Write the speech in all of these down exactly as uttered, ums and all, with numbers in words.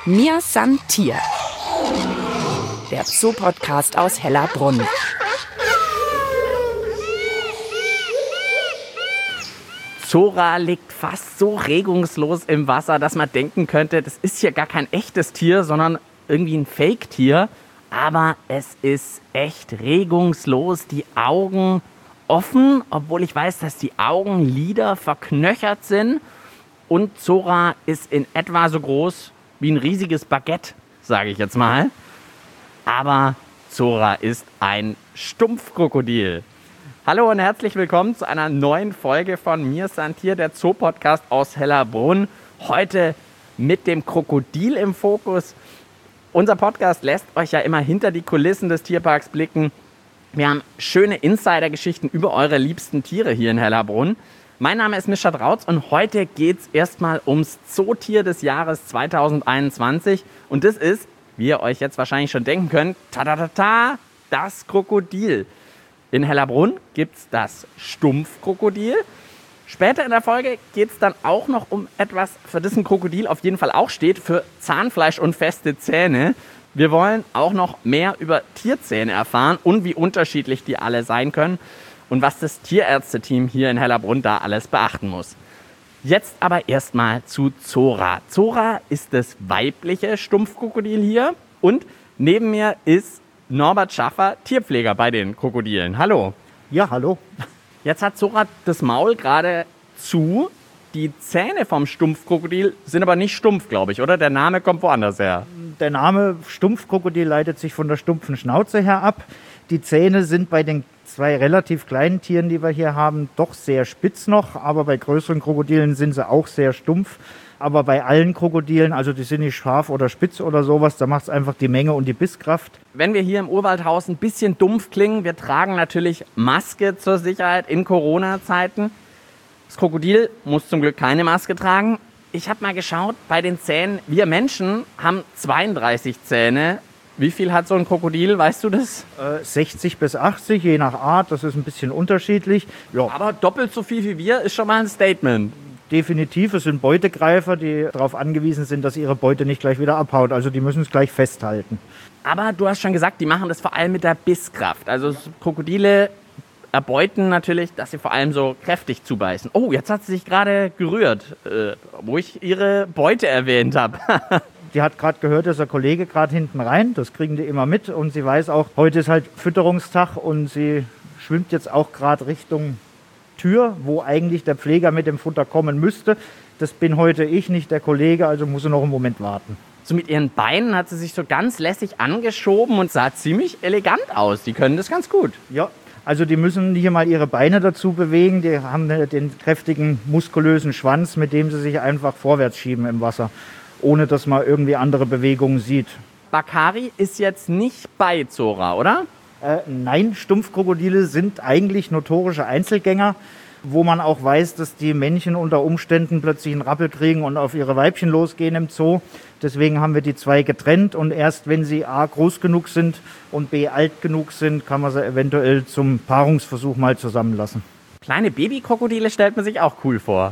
Mir san Tier, der Zoo-Podcast aus Hellerbrunn. Zora liegt fast so regungslos im Wasser, dass man denken könnte, das ist hier gar kein echtes Tier, sondern irgendwie ein Fake-Tier. Aber es ist echt regungslos, die Augen offen, obwohl ich weiß, dass die Augenlider verknöchert sind. Und Zora ist in etwa so groß wie ein riesiges Baguette, sage ich jetzt mal. Aber Zora ist ein Stumpfkrokodil. Hallo und herzlich willkommen zu einer neuen Folge von Mir san Tier, der Zoo-Podcast aus Hellerbrunn. Heute mit dem Krokodil im Fokus. Unser Podcast lässt euch ja immer hinter die Kulissen des Tierparks blicken. Wir haben schöne Insider-Geschichten über eure liebsten Tiere hier in Hellerbrunn. Mein Name ist Mischa Drautz und heute geht es erstmal ums Zootier des Jahres zweitausendeinundzwanzig. Und das ist, wie ihr euch jetzt wahrscheinlich schon denken könnt, ta-ta-ta-ta, das Krokodil. In Hellerbrunn gibt es das Stumpfkrokodil. Später in der Folge geht es dann auch noch um etwas, für das ein Krokodil auf jeden Fall auch steht, für Zahnfleisch und feste Zähne. Wir wollen auch noch mehr über Tierzähne erfahren und wie unterschiedlich die alle sein können und was das Tierärzteteam hier in Hellerbrunn da alles beachten muss. Jetzt aber erstmal zu Zora. Zora ist das weibliche Stumpfkrokodil hier und neben mir ist Norbert Schaffer, Tierpfleger bei den Krokodilen. Hallo. Ja, hallo. Jetzt hat Zora das Maul gerade zu. Die Zähne vom Stumpfkrokodil sind aber nicht stumpf, glaube ich, oder? Der Name kommt woanders her. Der Name Stumpfkrokodil leitet sich von der stumpfen Schnauze her ab. Die Zähne sind bei den zwei relativ kleinen Tieren, die wir hier haben, doch sehr spitz noch. Aber bei größeren Krokodilen sind sie auch sehr stumpf. Aber bei allen Krokodilen, also die sind nicht scharf oder spitz oder sowas, da macht es einfach die Menge und die Bisskraft. Wenn wir hier im Urwaldhaus ein bisschen dumpf klingen, wir tragen natürlich Maske zur Sicherheit in Corona-Zeiten. Das Krokodil muss zum Glück keine Maske tragen. Ich habe mal geschaut, bei den Zähnen, wir Menschen haben zweiunddreißig Zähne. Wie viel hat so ein Krokodil, weißt du das? Äh, sechzig bis achtzig, je nach Art, das ist ein bisschen unterschiedlich. Ja. Aber doppelt so viel wie wir ist schon mal ein Statement. Definitiv, es sind Beutegreifer, die darauf angewiesen sind, dass ihre Beute nicht gleich wieder abhaut. Also die müssen es gleich festhalten. Aber du hast schon gesagt, die machen das vor allem mit der Bisskraft. Also Krokodile erbeuten natürlich, dass sie vor allem so kräftig zubeißen. Oh, jetzt hat sie sich gerade gerührt, äh, wo ich ihre Beute erwähnt habe. Die hat gerade gehört, dass der Kollege gerade hinten rein, das kriegen die immer mit. Und sie weiß auch, heute ist halt Fütterungstag und sie schwimmt jetzt auch gerade Richtung Tür, wo eigentlich der Pfleger mit dem Futter kommen müsste. Das bin heute ich, nicht der Kollege, also muss sie noch einen Moment warten. So mit ihren Beinen hat sie sich so ganz lässig angeschoben und sah ziemlich elegant aus. Die können das ganz gut. Ja, also die müssen hier mal ihre Beine dazu bewegen. Die haben den kräftigen, muskulösen Schwanz, mit dem sie sich einfach vorwärts schieben im Wasser, ohne dass man irgendwie andere Bewegungen sieht. Bakari ist jetzt nicht bei Zora, oder? Äh, nein, Stumpfkrokodile sind eigentlich notorische Einzelgänger, wo man auch weiß, dass die Männchen unter Umständen plötzlich einen Rappel kriegen und auf ihre Weibchen losgehen im Zoo. Deswegen haben wir die zwei getrennt und erst wenn sie A, groß genug sind und B, alt genug sind, kann man sie eventuell zum Paarungsversuch mal zusammenlassen. Kleine Babykrokodile stellt man sich auch cool vor.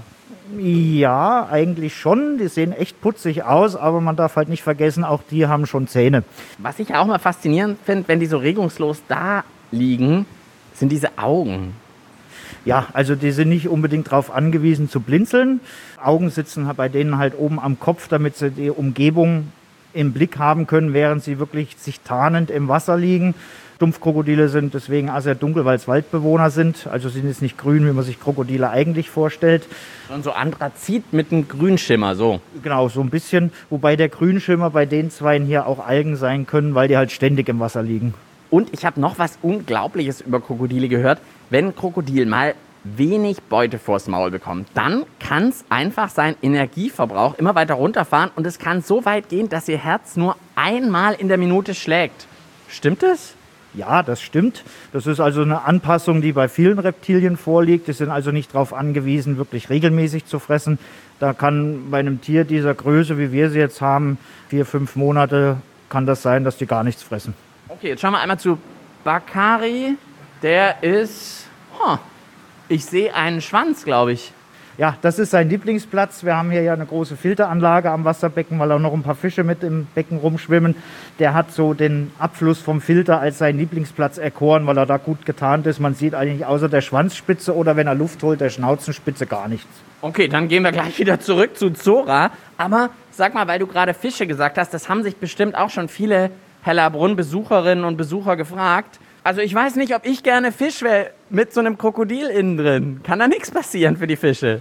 Ja, eigentlich schon. Die sehen echt putzig aus, aber man darf halt nicht vergessen, auch die haben schon Zähne. Was ich auch mal faszinierend finde, wenn die so regungslos da liegen, sind diese Augen. Ja, also die sind nicht unbedingt darauf angewiesen zu blinzeln. Augen sitzen bei denen halt oben am Kopf, damit sie die Umgebung im Blick haben können, während sie wirklich sich tarnend im Wasser liegen. Stumpfkrokodile sind deswegen auch sehr dunkel, weil es Waldbewohner sind. Also sind jetzt nicht grün, wie man sich Krokodile eigentlich vorstellt. Und so Anthrazit mit einem Grünschimmer, so. Genau, so ein bisschen. Wobei der Grünschimmer bei den Zweien hier auch Algen sein können, weil die halt ständig im Wasser liegen. Und ich habe noch was Unglaubliches über Krokodile gehört. Wenn ein Krokodil mal wenig Beute vors Maul bekommt, dann kann es einfach seinen Energieverbrauch immer weiter runterfahren und es kann so weit gehen, dass ihr Herz nur einmal in der Minute schlägt. Stimmt das? Ja, das stimmt. Das ist also eine Anpassung, die bei vielen Reptilien vorliegt. Die sind also nicht darauf angewiesen, wirklich regelmäßig zu fressen. Da kann bei einem Tier dieser Größe, wie wir sie jetzt haben, vier, fünf Monate, kann das sein, dass die gar nichts fressen. Okay, jetzt schauen wir einmal zu Bakari. Der ist, huh, ich sehe einen Schwanz, glaube ich. Ja, das ist sein Lieblingsplatz. Wir haben hier ja eine große Filteranlage am Wasserbecken, weil auch noch ein paar Fische mit im Becken rumschwimmen. Der hat so den Abfluss vom Filter als seinen Lieblingsplatz erkoren, weil er da gut getarnt ist. Man sieht eigentlich außer der Schwanzspitze oder wenn er Luft holt, der Schnauzenspitze gar nichts. Okay, dann gehen wir gleich wieder zurück zu Zora. Aber sag mal, weil du gerade Fische gesagt hast, das haben sich bestimmt auch schon viele Hellerbrunn-Besucherinnen und Besucher gefragt. Also ich weiß nicht, ob ich gerne Fisch wäre mit so einem Krokodil innen drin. Kann da nichts passieren für die Fische?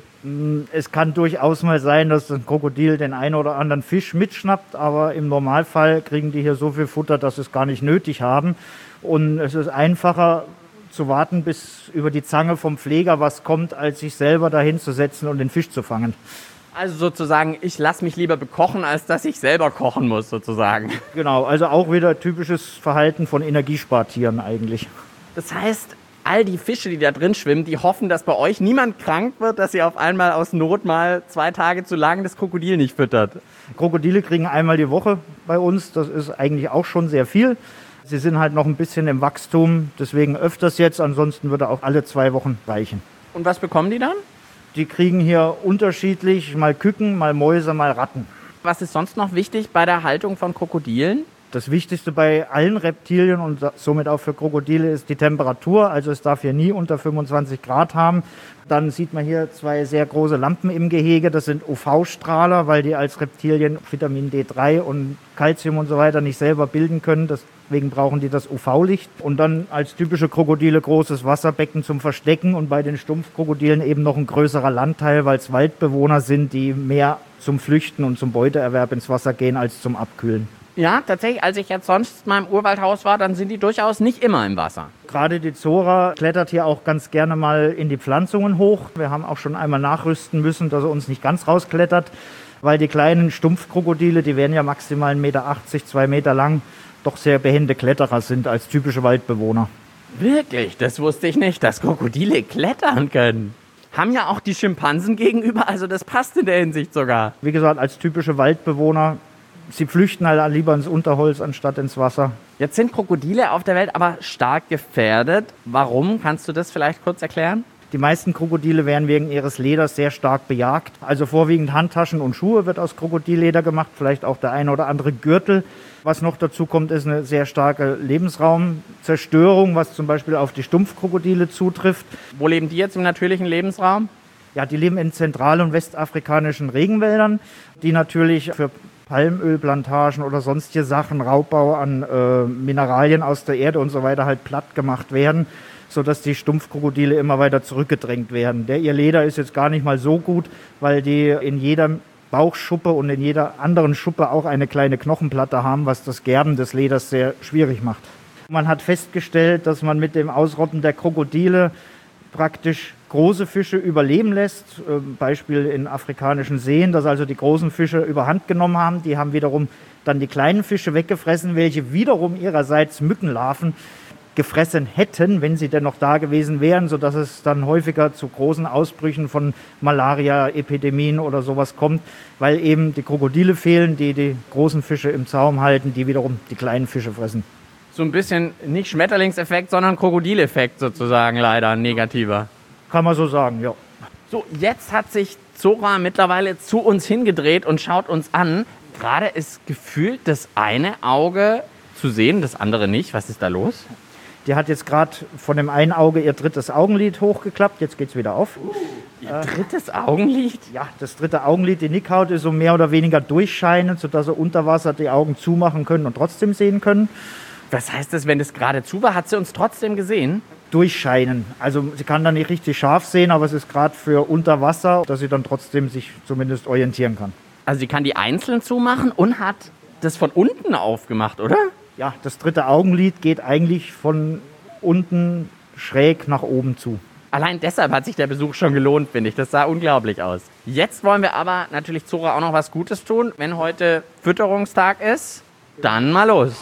Es kann durchaus mal sein, dass ein Krokodil den einen oder anderen Fisch mitschnappt, aber im Normalfall kriegen die hier so viel Futter, dass sie es gar nicht nötig haben. Und es ist einfacher zu warten, bis über die Zange vom Pfleger was kommt, als sich selber dahin zu setzen und den Fisch zu fangen. Also sozusagen, ich lasse mich lieber bekochen, als dass ich selber kochen muss, sozusagen. Genau, also auch wieder typisches Verhalten von Energiespartieren eigentlich. Das heißt, all die Fische, die da drin schwimmen, die hoffen, dass bei euch niemand krank wird, dass ihr auf einmal aus Not mal zwei Tage zu lang das Krokodil nicht füttert. Krokodile kriegen einmal die Woche bei uns, das ist eigentlich auch schon sehr viel. Sie sind halt noch ein bisschen im Wachstum, deswegen öfters jetzt, ansonsten würde auch alle zwei Wochen reichen. Und was bekommen die dann? Die kriegen hier unterschiedlich, mal Küken, mal Mäuse, mal Ratten. Was ist sonst noch wichtig bei der Haltung von Krokodilen? Das Wichtigste bei allen Reptilien und somit auch für Krokodile ist die Temperatur. Also es darf hier nie unter fünfundzwanzig Grad haben. Dann sieht man hier zwei sehr große Lampen im Gehege. Das sind U V-Strahler, weil die als Reptilien Vitamin D drei und Calcium und so weiter nicht selber bilden können. Deswegen brauchen die das U V-Licht. Und dann als typische Krokodile großes Wasserbecken zum Verstecken. Und bei den Stumpfkrokodilen eben noch ein größerer Landteil, weil es Waldbewohner sind, die mehr zum Flüchten und zum Beuteerwerb ins Wasser gehen als zum Abkühlen. Ja, tatsächlich, als ich jetzt sonst mal im Urwaldhaus war, dann sind die durchaus nicht immer im Wasser. Gerade die Zora klettert hier auch ganz gerne mal in die Pflanzungen hoch. Wir haben auch schon einmal nachrüsten müssen, dass er uns nicht ganz rausklettert, weil die kleinen Stumpfkrokodile, die werden ja maximal eins Komma achtzig Meter, zwei Meter lang, doch sehr behende Kletterer sind als typische Waldbewohner. Wirklich? Das wusste ich nicht, dass Krokodile klettern können. Haben ja auch die Schimpansen gegenüber, also das passt in der Hinsicht sogar. Wie gesagt, als typische Waldbewohner, sie flüchten halt lieber ins Unterholz anstatt ins Wasser. Jetzt sind Krokodile auf der Welt aber stark gefährdet. Warum? Kannst du das vielleicht kurz erklären? Die meisten Krokodile werden wegen ihres Leders sehr stark bejagt. Also vorwiegend Handtaschen und Schuhe wird aus Krokodilleder gemacht, vielleicht auch der eine oder andere Gürtel. Was noch dazu kommt, ist eine sehr starke Lebensraumzerstörung, was zum Beispiel auf die Stumpfkrokodile zutrifft. Wo leben die jetzt im natürlichen Lebensraum? Ja, die leben in zentral- und westafrikanischen Regenwäldern, die natürlich für Palmölplantagen oder sonstige Sachen, Raubbau an äh, Mineralien aus der Erde und so weiter halt platt gemacht werden, sodass die Stumpfkrokodile immer weiter zurückgedrängt werden. Der, ihr Leder ist jetzt gar nicht mal so gut, weil die in jeder Bauchschuppe und in jeder anderen Schuppe auch eine kleine Knochenplatte haben, was das Gerben des Leders sehr schwierig macht. Man hat festgestellt, dass man mit dem Ausrotten der Krokodile praktisch große Fische überleben lässt. Beispiel in afrikanischen Seen, dass also die großen Fische überhand genommen haben. Die haben wiederum dann die kleinen Fische weggefressen, welche wiederum ihrerseits Mückenlarven gefressen hätten, wenn sie denn noch da gewesen wären, sodass es dann häufiger zu großen Ausbrüchen von Malaria-Epidemien oder sowas kommt, weil eben die Krokodile fehlen, die die großen Fische im Zaum halten, die wiederum die kleinen Fische fressen. So ein bisschen nicht Schmetterlingseffekt, sondern Krokodileffekt sozusagen, leider ein negativer. Kann man so sagen, ja. So, jetzt hat sich Zora mittlerweile zu uns hingedreht und schaut uns an. Gerade ist gefühlt das eine Auge zu sehen, das andere nicht. Was ist da los? Die hat jetzt gerade von dem einen Auge ihr drittes Augenlid hochgeklappt. Jetzt geht es wieder auf. Uh, ihr äh, drittes Augenlid? Ja, das dritte Augenlid, die Nickhaut, ist so mehr oder weniger durchscheinend, sodass sie unter Wasser die Augen zumachen können und trotzdem sehen können. Was heißt das, wenn das gerade zu war? Hat sie uns trotzdem gesehen? Durchscheinen. Also sie kann da nicht richtig scharf sehen, aber es ist gerade für unter Wasser, dass sie dann trotzdem sich zumindest orientieren kann. Also sie kann die einzeln zumachen und hat das von unten aufgemacht, oder? Ja, das dritte Augenlid geht eigentlich von unten schräg nach oben zu. Allein deshalb hat sich der Besuch schon gelohnt, finde ich. Das sah unglaublich aus. Jetzt wollen wir aber natürlich Zora auch noch was Gutes tun. Wenn heute Fütterungstag ist, dann mal los.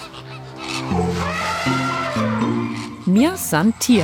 Mir san Tier.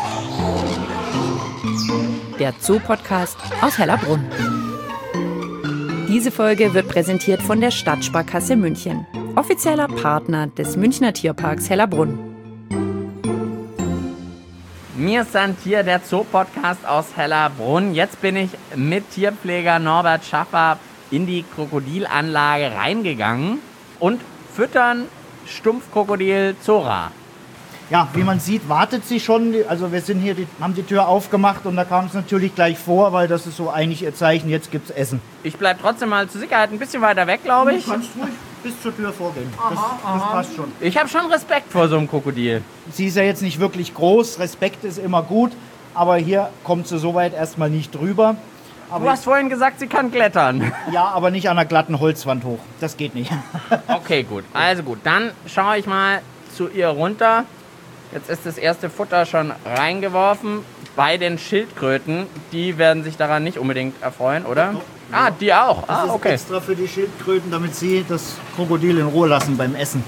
Der Zoo-Podcast aus Hellerbrunn. Diese Folge wird präsentiert von der Stadtsparkasse München, offizieller Partner des Münchner Tierparks Hellerbrunn. Mir sind hier der Zoo-Podcast aus Hellerbrunn. Jetzt bin ich mit Tierpfleger Norbert Schaffer in die Krokodilanlage reingegangen und füttern Stumpfkrokodil Zora. Ja, wie man sieht, wartet sie schon. Also wir sind hier, die, haben die Tür aufgemacht und da kam es natürlich gleich vor, weil das ist so eigentlich ihr Zeichen, jetzt gibt's Essen. Ich bleib trotzdem mal zur Sicherheit ein bisschen weiter weg, glaube ich. Du kannst ruhig bis zur Tür vorgehen. Aha, das, das aha. passt schon. Ich habe schon Respekt vor so einem Krokodil. Sie ist ja jetzt nicht wirklich groß, Respekt ist immer gut, aber hier kommt sie soweit erstmal nicht drüber. Aber Du hast vorhin gesagt, sie kann klettern. ja, aber nicht an einer glatten Holzwand hoch. Das geht nicht. Okay, gut. Also gut, dann schaue ich mal zu ihr runter. Jetzt ist das erste Futter schon reingeworfen. Bei den Schildkröten, die werden sich daran nicht unbedingt erfreuen, oder? Doch, Ah, die auch. Das Ah, ist okay. extra für die Schildkröten, damit sie das Krokodil in Ruhe lassen beim Essen.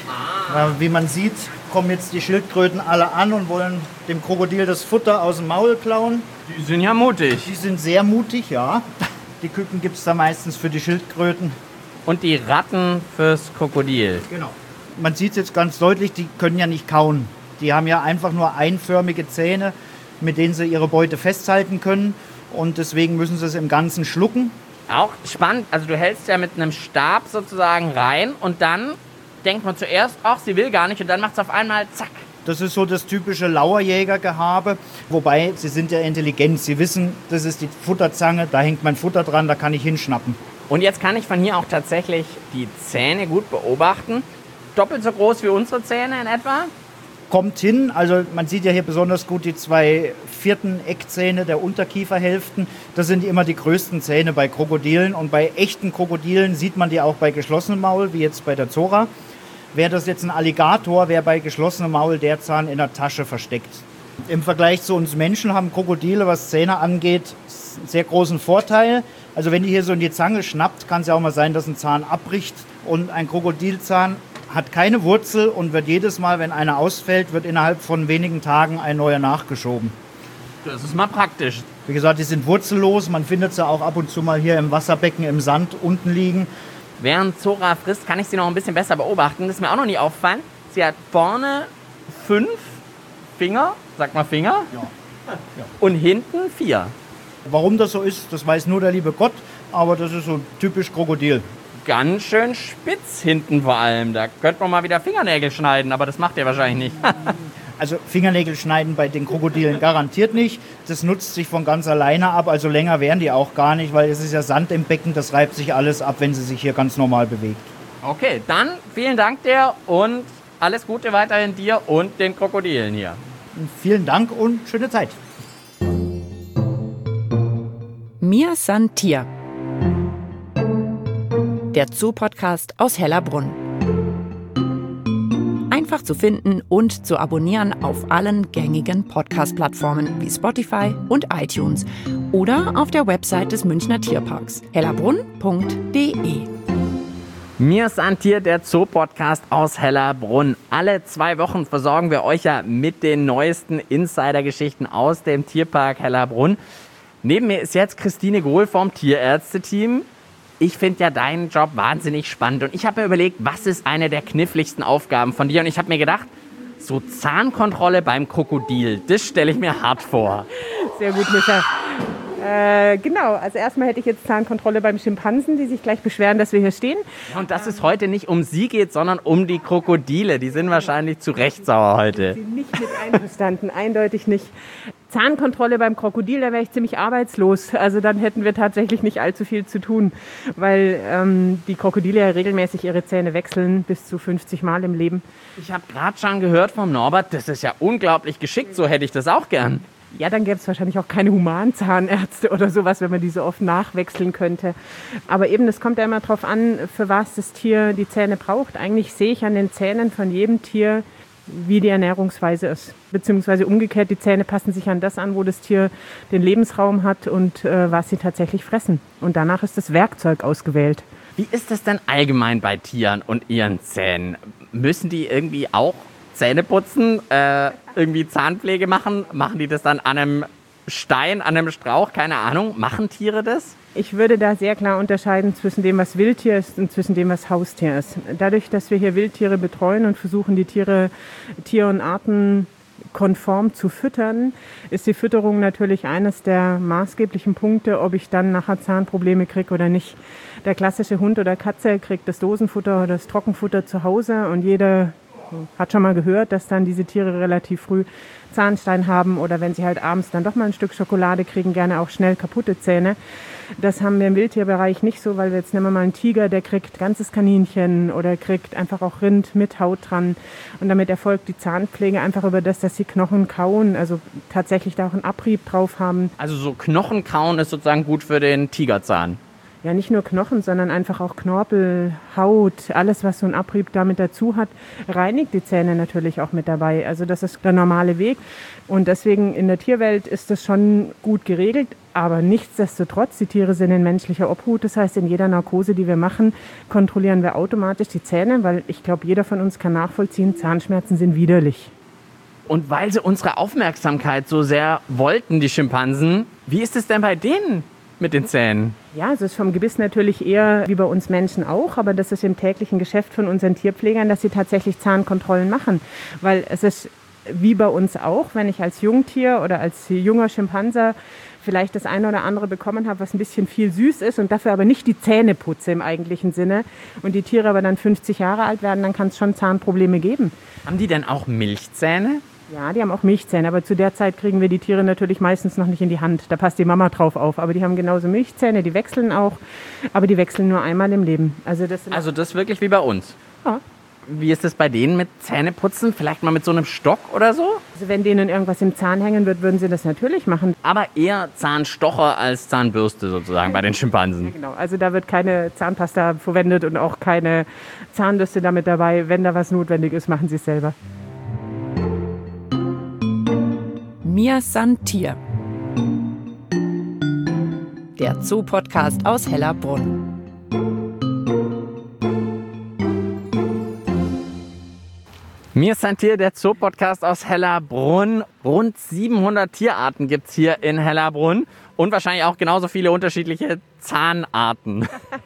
Ah. Wie man sieht, kommen jetzt die Schildkröten alle an und wollen dem Krokodil das Futter aus dem Maul klauen. Die sind ja mutig. Die sind sehr mutig, ja. Die Küken gibt es da meistens für die Schildkröten. Und die Ratten fürs Krokodil. Genau. Man sieht es jetzt ganz deutlich, die können ja nicht kauen. Die haben ja einfach nur einförmige Zähne, mit denen sie ihre Beute festhalten können. Und deswegen müssen sie es im Ganzen schlucken. Auch spannend, also du hältst ja mit einem Stab sozusagen rein und dann denkt man zuerst, ach, sie will gar nicht und dann macht es auf einmal zack. Das ist so das typische Lauerjägergehabe. Wobei, sie sind ja intelligent. Sie wissen, das ist die Futterzange, da hängt mein Futter dran, da kann ich hinschnappen. Und jetzt kann ich von hier auch tatsächlich die Zähne gut beobachten. Doppelt so groß wie unsere Zähne in etwa. Kommt hin, also man sieht ja hier besonders gut die zwei vierten Eckzähne der Unterkieferhälften. Das sind immer die größten Zähne bei Krokodilen. Und bei echten Krokodilen sieht man die auch bei geschlossenem Maul, wie jetzt bei der Zora. Wäre das jetzt ein Alligator, wäre bei geschlossenem Maul der Zahn in der Tasche versteckt. Im Vergleich zu uns Menschen haben Krokodile, was Zähne angeht, einen sehr großen Vorteil. Also wenn die hier so in die Zange schnappt, kann es ja auch mal sein, dass ein Zahn abbricht. Und ein Krokodilzahn hat keine Wurzel und wird jedes Mal, wenn einer ausfällt, wird innerhalb von wenigen Tagen ein neuer nachgeschoben. Das ist mal praktisch. Wie gesagt, die sind wurzellos. Man findet sie auch ab und zu mal hier im Wasserbecken im Sand unten liegen. Während Zora frisst, kann ich sie noch ein bisschen besser beobachten. Das ist mir auch noch nie aufgefallen. Sie hat vorne fünf Finger, sag mal Finger, Ja. Ja. und hinten vier. Warum das so ist, das weiß nur der liebe Gott, aber das ist so typisch Krokodil. Ganz schön spitz hinten vor allem. Da könnte man mal wieder Fingernägel schneiden, aber das macht ihr wahrscheinlich nicht. Also Fingernägel schneiden bei den Krokodilen garantiert nicht. Das nutzt sich von ganz alleine ab, also länger wären die auch gar nicht, weil es ist ja Sand im Becken, das reibt sich alles ab, wenn sie sich hier ganz normal bewegt. Okay, dann vielen Dank dir und alles Gute weiterhin dir und den Krokodilen hier. Vielen Dank und schöne Zeit. Mir san Tier. Der Zoo-Podcast aus Hellerbrunn. Einfach zu finden und zu abonnieren auf allen gängigen Podcast-Plattformen wie Spotify und iTunes oder auf der Website des Münchner Tierparks hellerbrunn punkt de. Mir san Tier, der Zoo-Podcast aus Hellerbrunn. Alle zwei Wochen versorgen wir euch ja mit den neuesten Insider-Geschichten aus dem Tierpark Hellerbrunn. Neben mir ist jetzt Christine Gohl vom Tierärzte-Team. Ich finde ja deinen Job wahnsinnig spannend und ich habe mir überlegt, was ist eine der kniffligsten Aufgaben von dir? Und ich habe mir gedacht, so Zahnkontrolle beim Krokodil, das stelle ich mir hart vor. Sehr gut, Micha. Äh, genau, also erstmal hätte ich jetzt Zahnkontrolle beim Schimpansen, die sich gleich beschweren, dass wir hier stehen. Und dass es heute nicht um sie geht, sondern um die Krokodile. Die sind wahrscheinlich zu Recht sauer heute. Sie sind nicht mit einverstanden, eindeutig nicht. Zahnkontrolle beim Krokodil, da wäre ich ziemlich arbeitslos. Also dann hätten wir tatsächlich nicht allzu viel zu tun, weil ähm, die Krokodile ja regelmäßig ihre Zähne wechseln, bis zu fünfzig Mal im Leben. Ich habe gerade schon gehört vom Norbert, das ist ja unglaublich geschickt, so hätte ich das auch gern. Ja, dann gäbe es wahrscheinlich auch keine Humanzahnärzte oder sowas, wenn man die so oft nachwechseln könnte. Aber eben, es kommt ja immer darauf an, für was das Tier die Zähne braucht. Eigentlich sehe ich an den Zähnen von jedem Tier, wie die Ernährungsweise ist. Beziehungsweise umgekehrt, die Zähne passen sich an das an, wo das Tier den Lebensraum hat und äh, was sie tatsächlich fressen. Und danach ist das Werkzeug ausgewählt. Wie ist das denn allgemein bei Tieren und ihren Zähnen? Müssen die irgendwie auch Zähne putzen, äh, irgendwie Zahnpflege machen? Machen die das dann an einem Stein, an einem Strauch? Keine Ahnung. Machen Tiere das? Ich würde da sehr klar unterscheiden zwischen dem, was Wildtier ist und zwischen dem, was Haustier ist. Dadurch, dass wir hier Wildtiere betreuen und versuchen, die Tiere tier- und konform zu füttern, ist die Fütterung natürlich eines der maßgeblichen Punkte, ob ich dann nachher Zahnprobleme kriege oder nicht. Der klassische Hund oder Katze kriegt das Dosenfutter oder das Trockenfutter zu Hause und jeder hat schon mal gehört, dass dann diese Tiere relativ früh Zahnstein haben oder wenn sie halt abends dann doch mal ein Stück Schokolade kriegen, gerne auch schnell kaputte Zähne. Das haben wir im Wildtierbereich nicht so, weil wir jetzt nehmen wir mal einen Tiger, der kriegt ganzes Kaninchen oder kriegt einfach auch Rind mit Haut dran. Und damit erfolgt die Zahnpflege einfach über das, dass sie Knochen kauen, also tatsächlich da auch einen Abrieb drauf haben. Also so Knochenkauen ist sozusagen gut für den Tigerzahn. Ja, nicht nur Knochen, sondern einfach auch Knorpel, Haut, alles, was so ein Abrieb damit dazu hat, reinigt die Zähne natürlich auch mit dabei. Also das ist der normale Weg. Und deswegen in der Tierwelt ist das schon gut geregelt. Aber nichtsdestotrotz, die Tiere sind in menschlicher Obhut. Das heißt, in jeder Narkose, die wir machen, kontrollieren wir automatisch die Zähne, weil ich glaube, jeder von uns kann nachvollziehen, Zahnschmerzen sind widerlich. Und weil sie unsere Aufmerksamkeit so sehr wollten, die Schimpansen, wie ist es denn bei denen mit den Zähnen? Ja, es ist vom Gebiss natürlich eher wie bei uns Menschen auch, aber das ist im täglichen Geschäft von unseren Tierpflegern, dass sie tatsächlich Zahnkontrollen machen. Weil es ist wie bei uns auch, wenn ich als Jungtier oder als junger Schimpanser vielleicht das eine oder andere bekommen habe, was ein bisschen viel süß ist und dafür aber nicht die Zähne putze im eigentlichen Sinne und die Tiere aber dann fünfzig Jahre alt werden, dann kann es schon Zahnprobleme geben. Haben die denn auch Milchzähne? Ja, die haben auch Milchzähne, aber zu der Zeit kriegen wir die Tiere natürlich meistens noch nicht in die Hand. Da passt die Mama drauf auf. Aber die haben genauso Milchzähne, die wechseln auch, aber die wechseln nur einmal im Leben. Also das, sind also das ist wirklich wie bei uns? Ja. Wie ist es bei denen mit Zähneputzen? Vielleicht mal mit so einem Stock oder so? Also wenn denen irgendwas im Zahn hängen wird, würden sie das natürlich machen. Aber eher Zahnstocher als Zahnbürste sozusagen bei den Schimpansen. Ja, genau, also da wird keine Zahnpasta verwendet und auch keine Zahnbürste damit dabei. Wenn da was notwendig ist, machen sie es selber. Mir san Tier. Der Zoo-Podcast aus Hellerbrunn. Mir san Tier, der Zoo-Podcast aus Hellerbrunn. Rund siebenhundert Tierarten gibt es hier in Hellerbrunn und wahrscheinlich auch genauso viele unterschiedliche Zahnarten.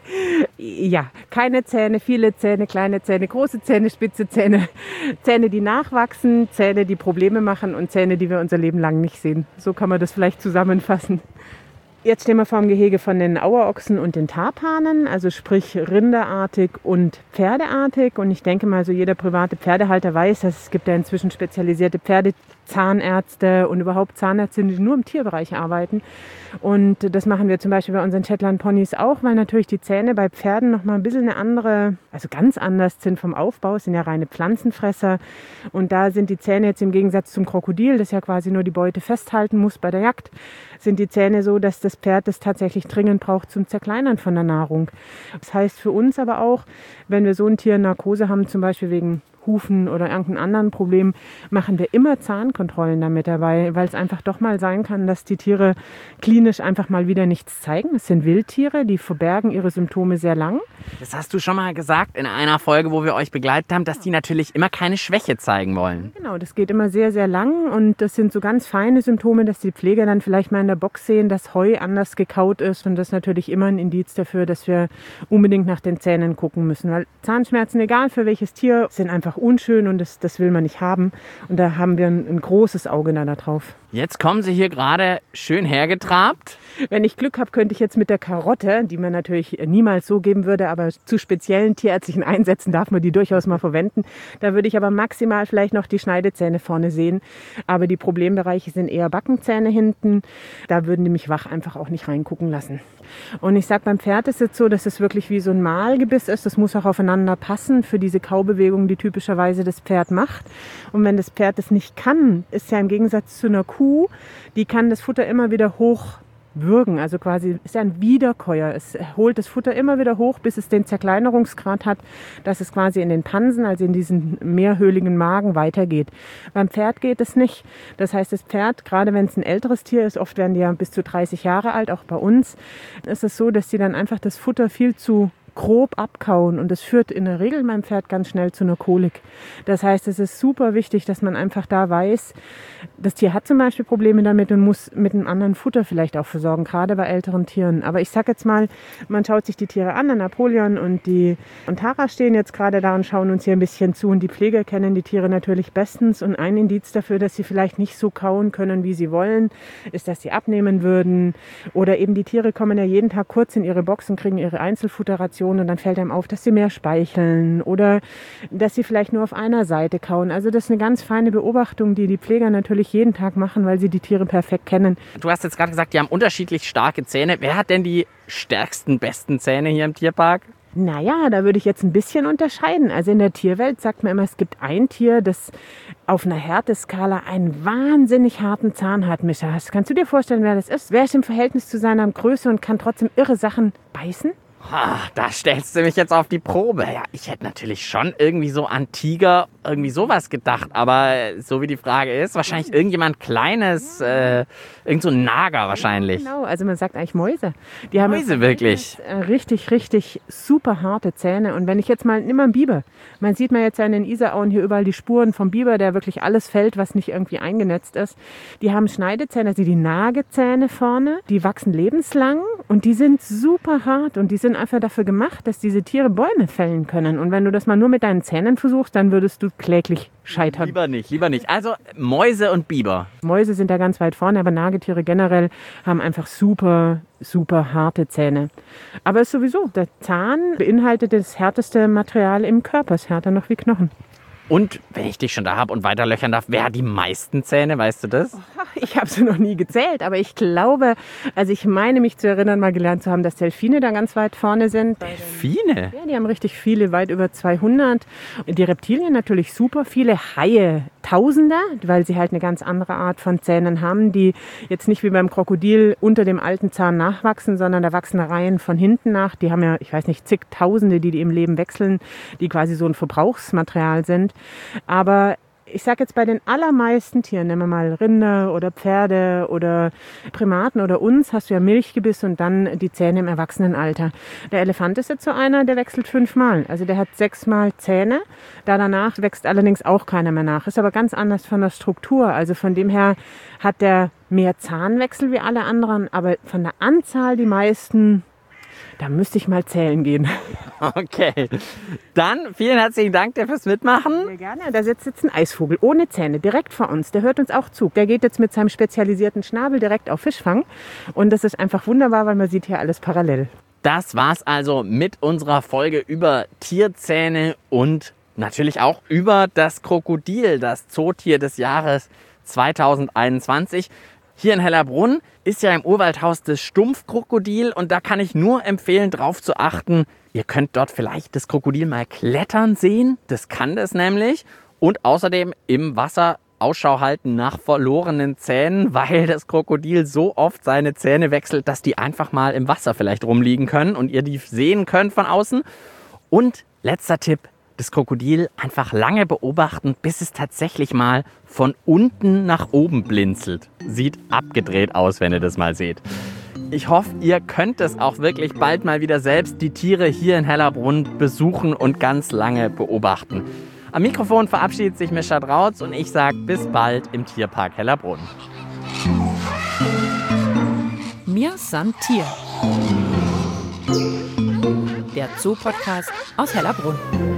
Ja, keine Zähne, viele Zähne, kleine Zähne, große Zähne, spitze Zähne, Zähne, die nachwachsen, Zähne, die Probleme machen und Zähne, die wir unser Leben lang nicht sehen. So kann man das vielleicht zusammenfassen. Jetzt stehen wir vor dem Gehege von den Auerochsen und den Tarpanen, also sprich rinderartig und pferdeartig. Und ich denke mal, so jeder private Pferdehalter weiß, dass es gibt ja inzwischen spezialisierte Pferdezahnärzte und überhaupt Zahnärzte, die nur im Tierbereich arbeiten. Und das machen wir zum Beispiel bei unseren Shetland Ponys auch, weil natürlich die Zähne bei Pferden noch mal ein bisschen eine andere, also ganz anders sind vom Aufbau, sind ja reine Pflanzenfresser. Und da sind die Zähne jetzt im Gegensatz zum Krokodil, das ja quasi nur die Beute festhalten muss bei der Jagd, sind die Zähne so, dass das Pferd das tatsächlich dringend braucht zum Zerkleinern von der Nahrung. Das heißt für uns aber auch, wenn wir so ein Tier in Narkose haben, zum Beispiel wegen Hufen oder irgendeinem anderen Problem, machen wir immer Zahnkontrollen damit dabei, weil es einfach doch mal sein kann, dass die Tiere klinisch einfach mal wieder nichts zeigen. Es sind Wildtiere, die verbergen ihre Symptome sehr lang. Das hast du schon mal gesagt in einer Folge, wo wir euch begleitet haben, dass die natürlich immer keine Schwäche zeigen wollen. Genau, das geht immer sehr, sehr lang und das sind so ganz feine Symptome, dass die Pfleger dann vielleicht mal in der Box sehen, dass Heu anders gekaut ist und das ist natürlich immer ein Indiz dafür, dass wir unbedingt nach den Zähnen gucken müssen, weil Zahnschmerzen, egal für welches Tier, sind einfach unschön und das, das will man nicht haben. Und da haben wir ein, ein großes Auge da drauf. Jetzt kommen sie hier gerade schön hergetrabt. Wenn ich Glück habe, könnte ich jetzt mit der Karotte, die man natürlich niemals so geben würde, aber zu speziellen tierärztlichen Einsätzen darf man die durchaus mal verwenden. Da würde ich aber maximal vielleicht noch die Schneidezähne vorne sehen. Aber die Problembereiche sind eher Backenzähne hinten. Da würden die mich wach einfach auch nicht reingucken lassen. Und ich sage, beim Pferd ist es so, dass es wirklich wie so ein Mahlgebiss ist. Das muss auch aufeinander passen für diese Kaubewegung, die typischerweise das Pferd macht. Und wenn das Pferd das nicht kann, ist ja im Gegensatz zu einer Kuh, die kann das Futter immer wieder hoch würgen, also quasi ist ja ein Wiederkäuer. Es holt das Futter immer wieder hoch, bis es den Zerkleinerungsgrad hat, dass es quasi in den Pansen, also in diesen mehrhöhligen Magen weitergeht. Beim Pferd geht es nicht. Das heißt, das Pferd, gerade wenn es ein älteres Tier ist, oft werden die ja bis zu dreißig Jahre alt, auch bei uns, ist es so, dass sie dann einfach das Futter viel zu grob abkauen und das führt in der Regel beim Pferd ganz schnell zu einer Kolik. Das heißt, es ist super wichtig, dass man einfach da weiß, das Tier hat zum Beispiel Probleme damit und muss mit einem anderen Futter vielleicht auch versorgen, gerade bei älteren Tieren. Aber ich sag jetzt mal, man schaut sich die Tiere an, der Napoleon und die und Tara stehen jetzt gerade da und schauen uns hier ein bisschen zu und die Pfleger kennen die Tiere natürlich bestens und ein Indiz dafür, dass sie vielleicht nicht so kauen können, wie sie wollen, ist, dass sie abnehmen würden oder eben die Tiere kommen ja jeden Tag kurz in ihre Boxen, kriegen ihre Einzelfutterration und dann fällt einem auf, dass sie mehr speicheln oder dass sie vielleicht nur auf einer Seite kauen. Also das ist eine ganz feine Beobachtung, die die Pfleger natürlich jeden Tag machen, weil sie die Tiere perfekt kennen. Du hast jetzt gerade gesagt, die haben unterschiedlich starke Zähne. Wer hat denn die stärksten, besten Zähne hier im Tierpark? Naja, da würde ich jetzt ein bisschen unterscheiden. Also in der Tierwelt sagt man immer, es gibt ein Tier, das auf einer Härteskala einen wahnsinnig harten Zahn hat, Micha. Kannst du dir vorstellen, wer das ist? Wer ist im Verhältnis zu seiner Größe und kann trotzdem irre Sachen beißen? Ah, da stellst du mich jetzt auf die Probe. Ja, ich hätte natürlich schon irgendwie so an Tiger, irgendwie sowas gedacht. Aber so wie die Frage ist, wahrscheinlich irgendjemand Kleines, äh, irgend so ein Nager wahrscheinlich. Ja, genau, also man sagt eigentlich Mäuse. Die haben Mäuse wirklich? Richtig, richtig super harte Zähne. Und wenn ich jetzt mal, nimm mal einen Biber. Man sieht man jetzt ja in den Isarauen hier überall die Spuren vom Biber, der wirklich alles fällt, was nicht irgendwie eingenetzt ist. Die haben Schneidezähne, also die Nagezähne vorne. Die wachsen lebenslang und die sind super hart und die sind einfach dafür gemacht, dass diese Tiere Bäume fällen können. Und wenn du das mal nur mit deinen Zähnen versuchst, dann würdest du kläglich scheitern. Lieber nicht, lieber nicht. Also Mäuse und Biber. Mäuse sind da ganz weit vorne, aber Nagetiere generell haben einfach super, super harte Zähne. Aber es ist sowieso, der Zahn beinhaltet das härteste Material im Körper, ist härter noch wie Knochen. Und wenn ich dich schon da habe und weiter löchern darf, wer hat die meisten Zähne, weißt du das? Ich habe sie noch nie gezählt, aber ich glaube, also ich meine mich zu erinnern, mal gelernt zu haben, dass Delfine da ganz weit vorne sind. Delfine? Ja, die haben richtig viele, weit über zweihundert. Die Reptilien natürlich super viele, Haie Tausender, weil sie halt eine ganz andere Art von Zähnen haben, die jetzt nicht wie beim Krokodil unter dem alten Zahn nachwachsen, sondern da wachsen Reihen von hinten nach. Die haben ja, ich weiß nicht, zigtausende, die die im Leben wechseln, die quasi so ein Verbrauchsmaterial sind. Aber ich sage jetzt bei den allermeisten Tieren, nehmen wir mal Rinder oder Pferde oder Primaten oder uns, hast du ja Milchgebiss und dann die Zähne im Erwachsenenalter. Der Elefant ist jetzt so einer, der wechselt fünfmal. Also der hat sechsmal Zähne. Da danach wächst allerdings auch keiner mehr nach. Ist aber ganz anders von der Struktur. Also von dem her hat der mehr Zahnwechsel wie alle anderen, aber von der Anzahl die meisten. Da müsste ich mal zählen gehen. Okay. Dann vielen herzlichen Dank dir fürs Mitmachen. Sehr gerne. Da sitzt jetzt ein Eisvogel ohne Zähne direkt vor uns. Der hört uns auch zu. Der geht jetzt mit seinem spezialisierten Schnabel direkt auf Fischfang. Und das ist einfach wunderbar, weil man sieht hier alles parallel. Das war's also mit unserer Folge über Tierzähne und natürlich auch über das Krokodil, das Zootier des Jahres zweitausendeinundzwanzig. Hier in Hellerbrunn ist ja im Urwaldhaus das Stumpfkrokodil und da kann ich nur empfehlen, darauf zu achten. Ihr könnt dort vielleicht das Krokodil mal klettern sehen, das kann das nämlich. Und außerdem im Wasser Ausschau halten nach verlorenen Zähnen, weil das Krokodil so oft seine Zähne wechselt, dass die einfach mal im Wasser vielleicht rumliegen können und ihr die sehen könnt von außen. Und letzter Tipp. Das Krokodil einfach lange beobachten, bis es tatsächlich mal von unten nach oben blinzelt. Sieht abgedreht aus, wenn ihr das mal seht. Ich hoffe, ihr könnt es auch wirklich bald mal wieder selbst die Tiere hier in Hellerbrunn besuchen und ganz lange beobachten. Am Mikrofon verabschiedet sich Mischa Drautz und ich sage bis bald im Tierpark Hellerbrunn. Mir san Tier. Der Zoo-Podcast aus Hellerbrunn.